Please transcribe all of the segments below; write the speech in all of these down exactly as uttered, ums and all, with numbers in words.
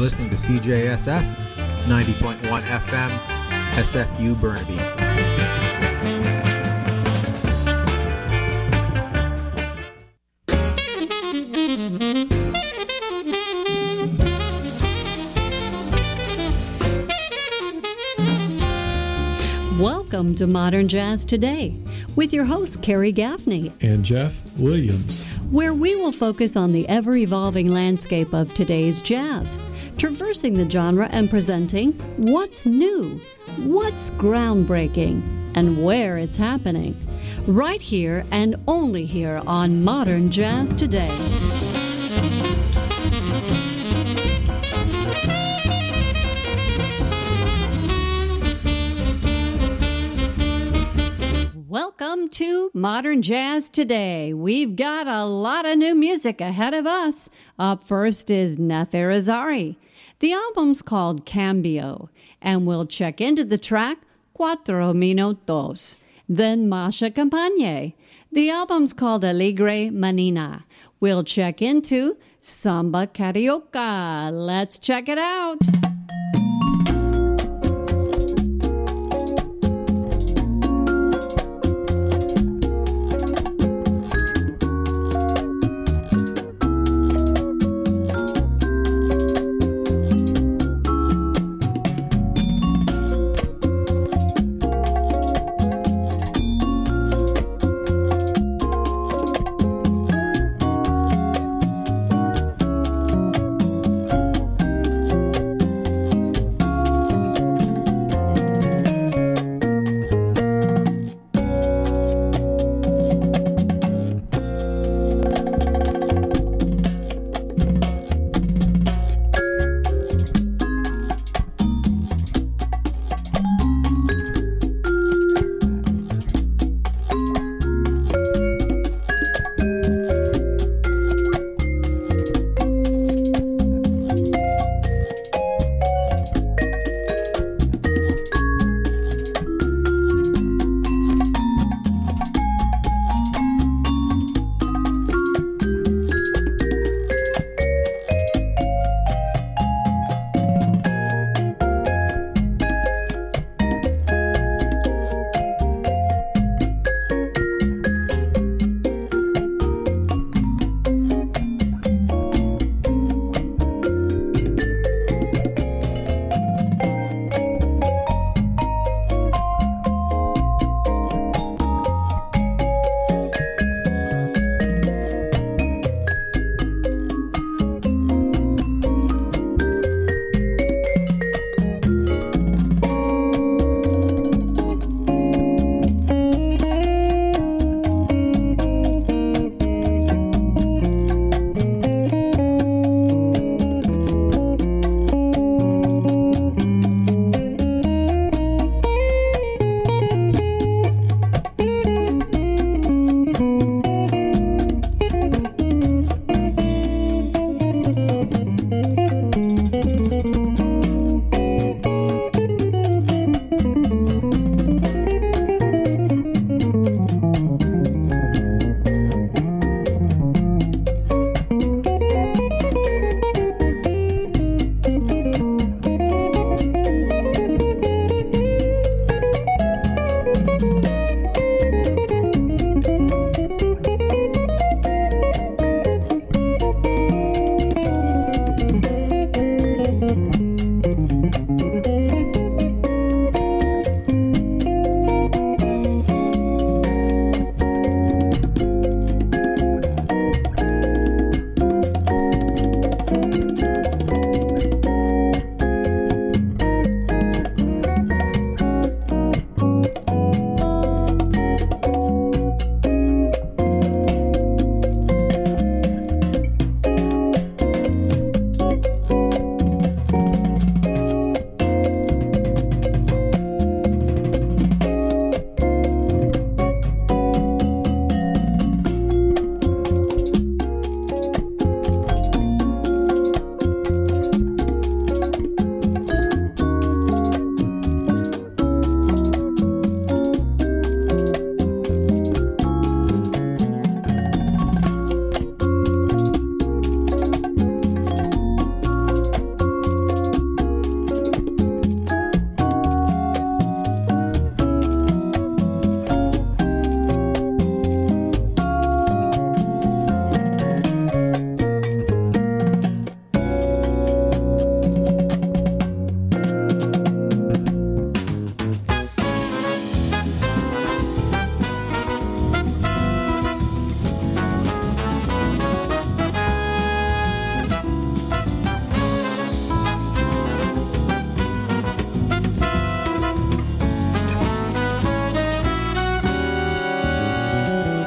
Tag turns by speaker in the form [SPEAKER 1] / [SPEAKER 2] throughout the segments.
[SPEAKER 1] listening to C J S F ninety point one F M, S F U Burnaby.
[SPEAKER 2] Welcome to Modern Jazz Today with your host, Carrie Gaffney
[SPEAKER 3] and Jeff Williams,
[SPEAKER 2] where we will focus on the ever-evolving landscape of today's jazz, traversing the genre and presenting what's new, what's groundbreaking, and where it's happening. Right here and only here on Modern Jazz Today. Welcome to Modern Jazz Today. We've got a lot of new music ahead of us. Up first is Nath Irizarry. The album's called Cambio, and we'll check into the track Cuatro Minutos. Then Masha Campagne. The album's called Alegre Manina. We'll check into Samba Carioca. Let's check it out.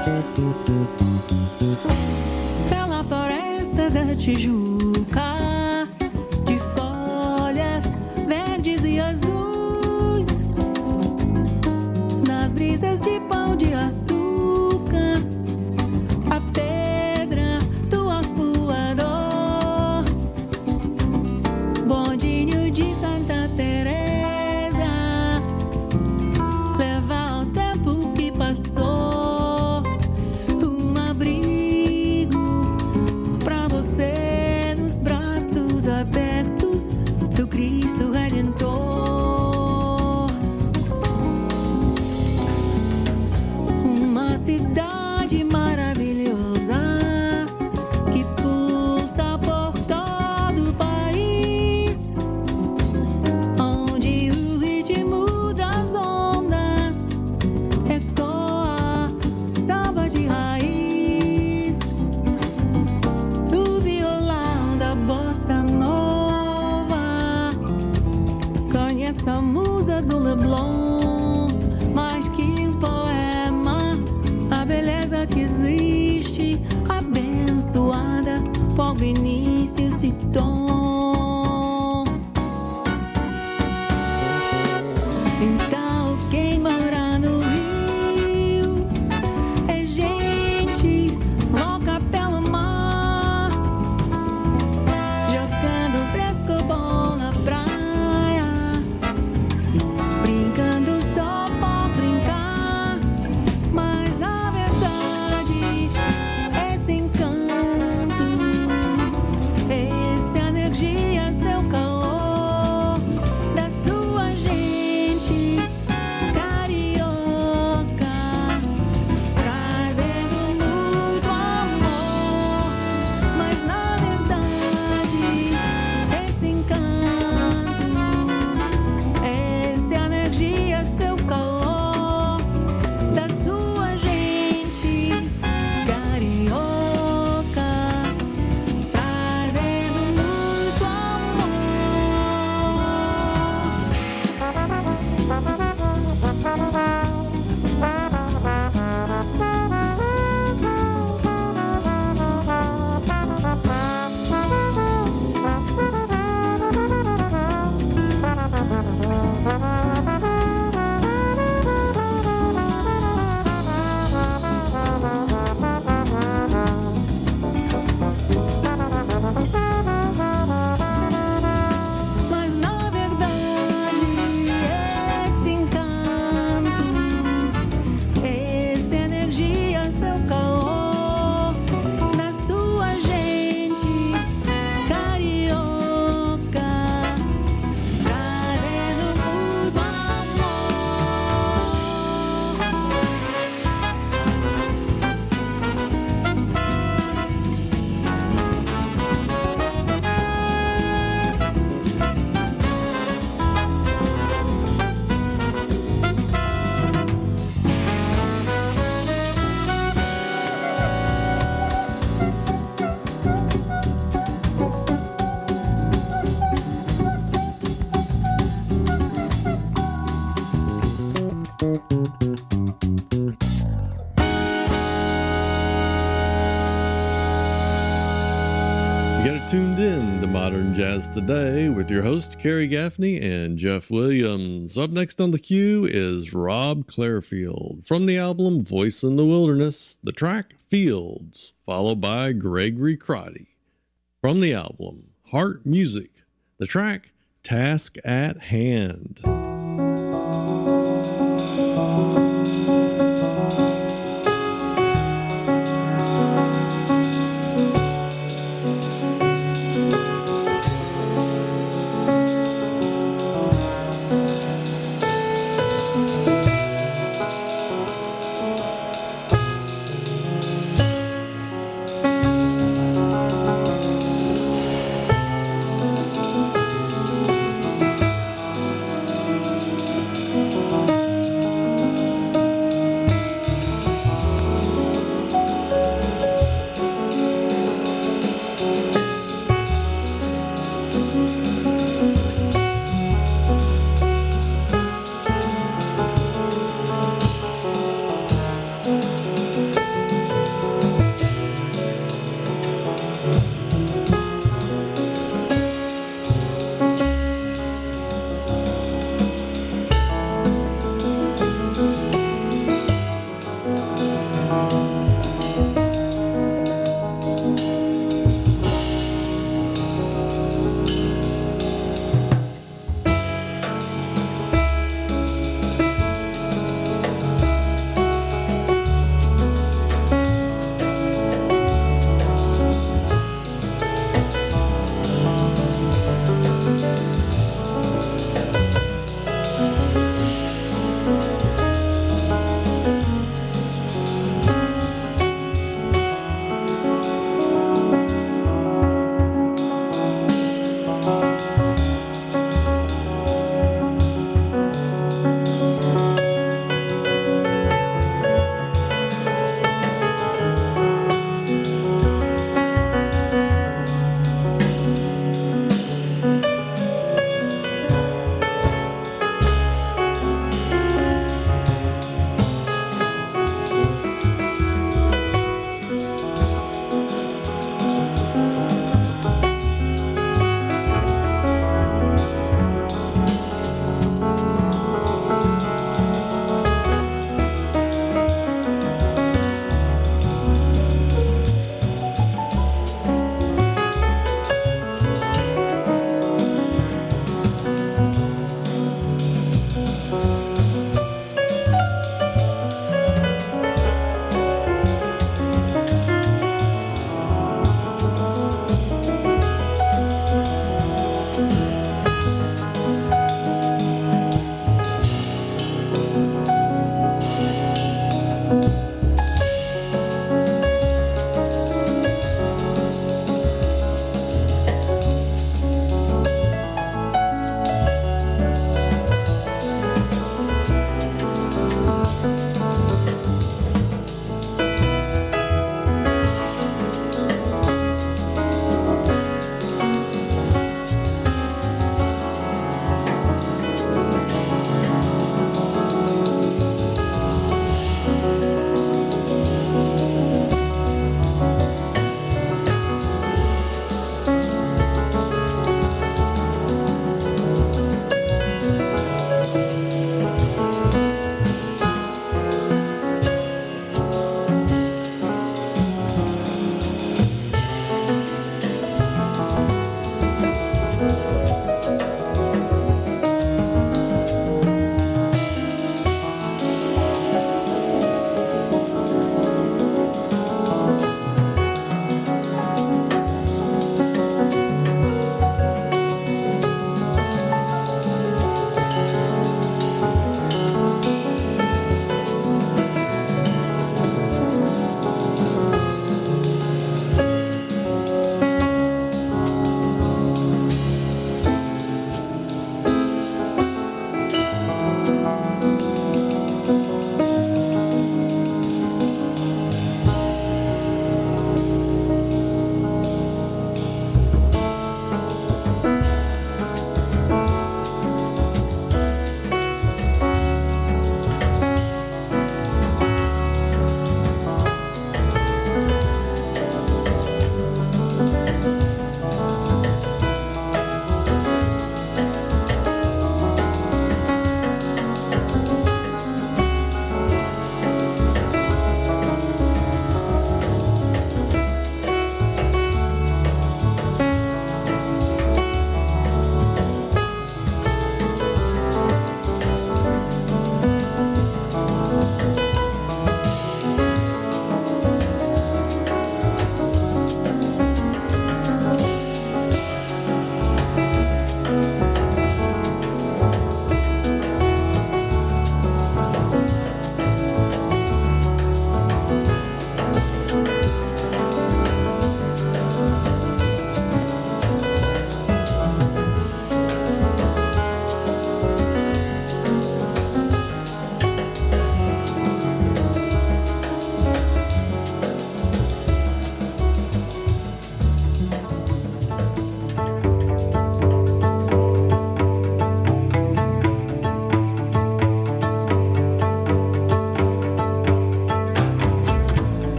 [SPEAKER 4] Pela floresta da Tijuca, de folhas verdes e azuis, nas brisas de pão de açúcar, a pedra do arpoador, bondinho de Santa Teresa, leva ao tempo que passou um abrigo pra você nos braços abertos do Cristo Redentor. Uma cidade maravilhosa que pulsa por todo o país, onde o ritmo das ondas ecoa samba de raiz, o violão da bossa nova. Conhece a musa do Leblon, mais que um poema, a beleza que existe, abençoada por Vinícius e Tom. Então quem mora no Rio é gente louca pelo mar, jogando frescobol na praia, brincando só por brincar. Mas na verdade esse encanto, essa energia, seu calor, da sua gente carioca, trazendo muito amor. Mas na verdade esse encanto, essa energia, seu calor, da sua gente carioca, trazendo muito amor. Mas na verdade esse encanto, essa energia, seu calor, da sua gente carioca, trazendo muito amor.
[SPEAKER 5] You got it tuned in to Modern Jazz Today with your hosts Kerry Gaffney and Jeff Williams. Up next on the queue is Rob Clairfield from the album Voice in the Wilderness, the track Fields, followed by Gregory Crotty from the album Heart Music, the track Task at Hand.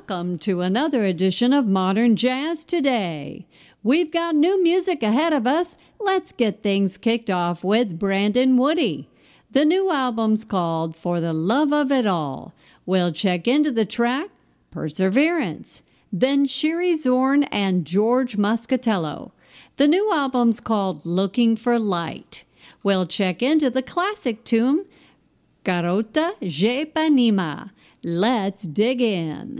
[SPEAKER 2] Welcome to another edition of Modern Jazz Today. We've got new music ahead of us. Let's get things kicked off with Brandon Woody. The new album's called For the Love of It All. We'll check into the track Perseverance. Then Sherry Zorn and George Muscatello. The new album's called Looking for Light. We'll check into the classic tune Garota Ipanema. Let's dig in.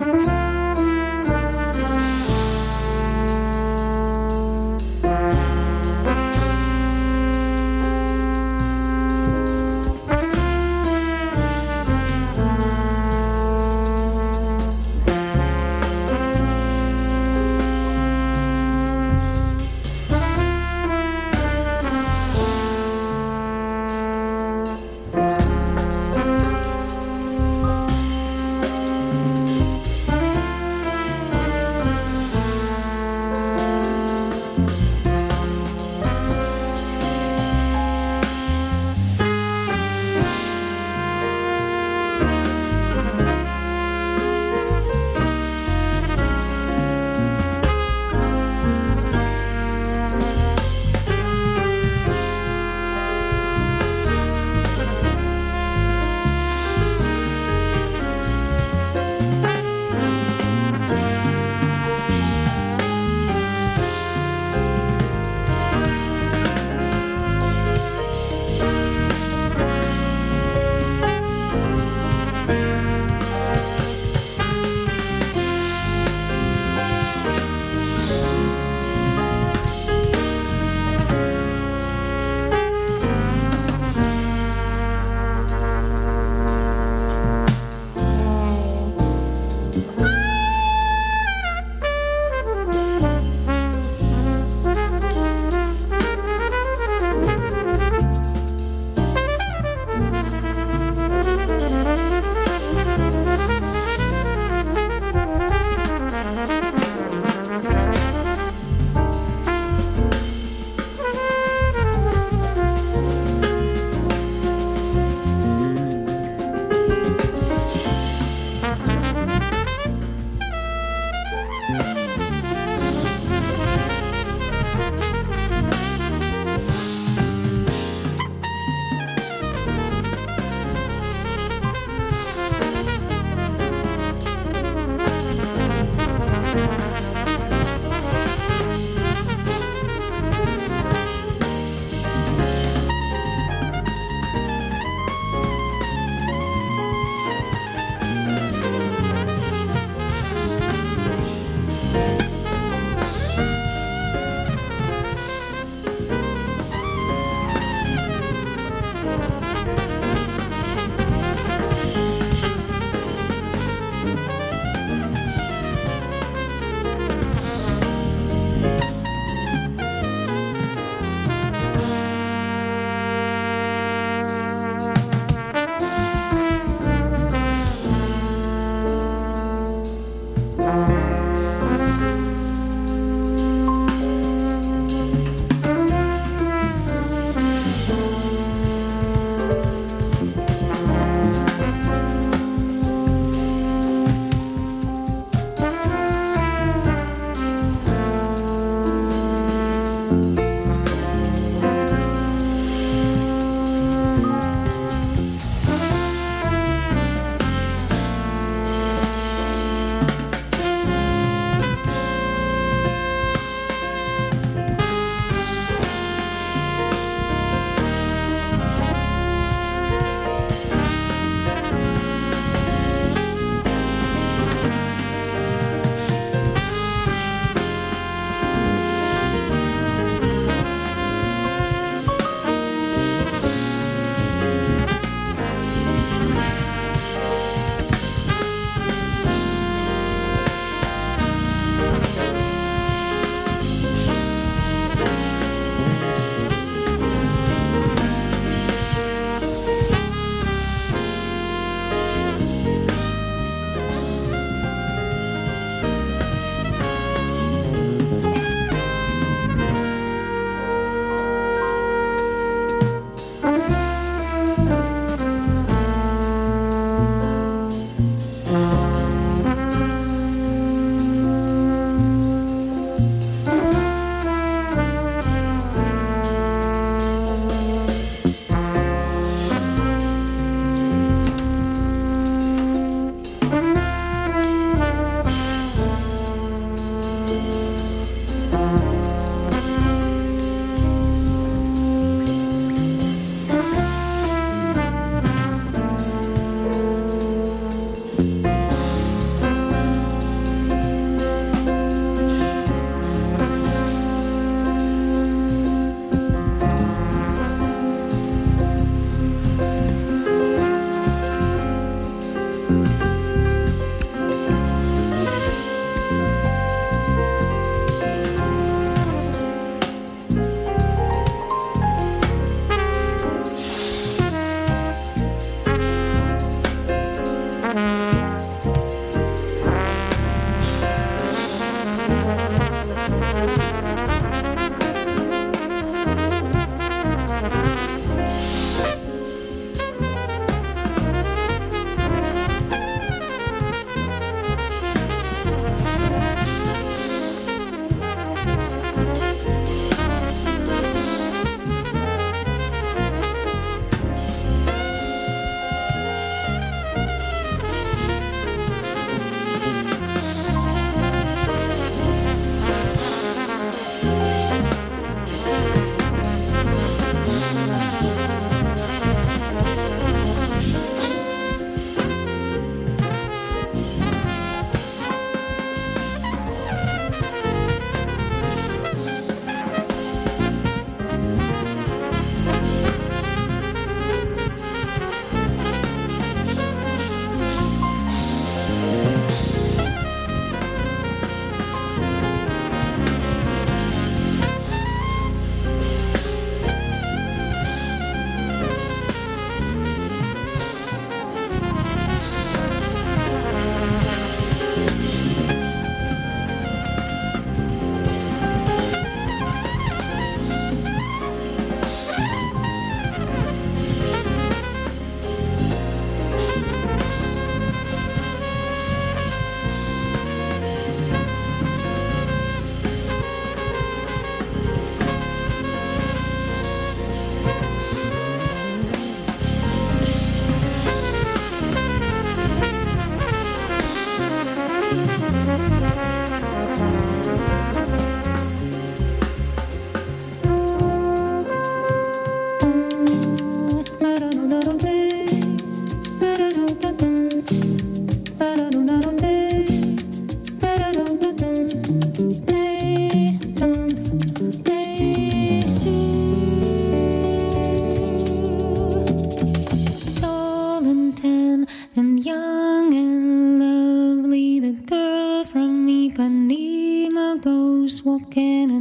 [SPEAKER 4] walking